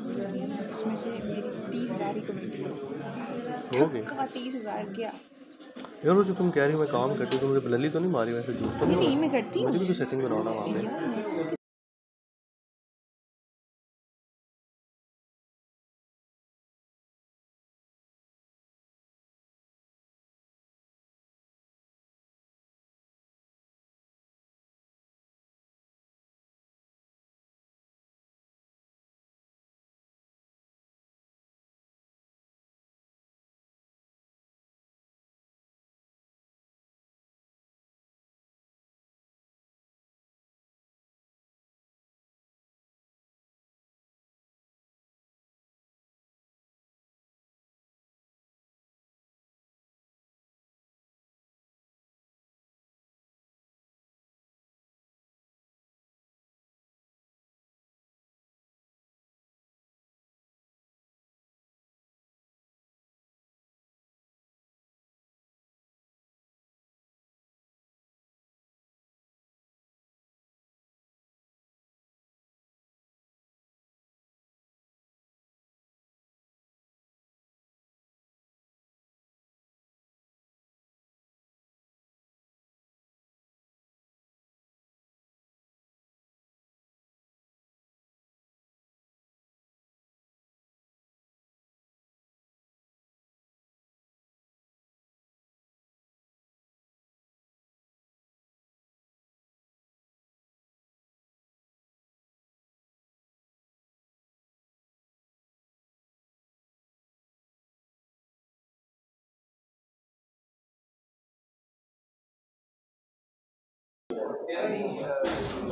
होती है ना, उसमें से मेरी 30,000 ही कमेटी है। हो गई का 30,000 क्या? यार, वो जो तुम कह रही हो मैं काम करती हूँ, तो मुझे लली तो नहीं मारी वैसे, झूठ तो नहीं नहीं? मैं करती हूँ मुझे भी तो सेटिंग बनाना वहाँ पे। यार, मैं